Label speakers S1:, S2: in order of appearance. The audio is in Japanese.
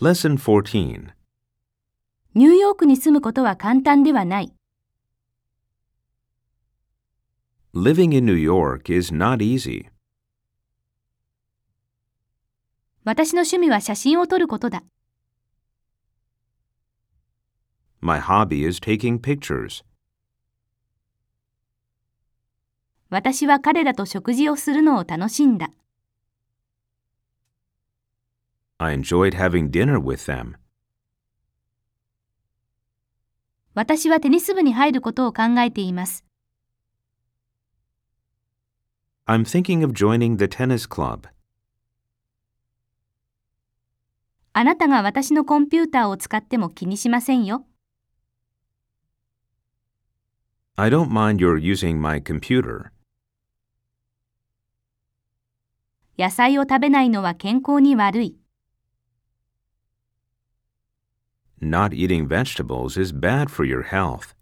S1: Lesson 14.
S2: ニューヨークに住むことは簡単ではない。
S1: Living in New York is not easy.
S2: 私の趣味は写真を撮ることだ。
S1: My hobby is taking pictures.
S2: 私は彼らと食事をするのを楽しんだ。
S1: I enjoyed having dinner with them.
S2: 私はテニス部に入ることを考えています。
S1: I'm thinking of joining the tennis club.
S2: あなたが私のコンピューターを使っても気にしませんよ。
S1: I don't mind your using my computer.
S2: 野菜を食べないのは健康に悪い。
S1: Not eating vegetables is bad for your health.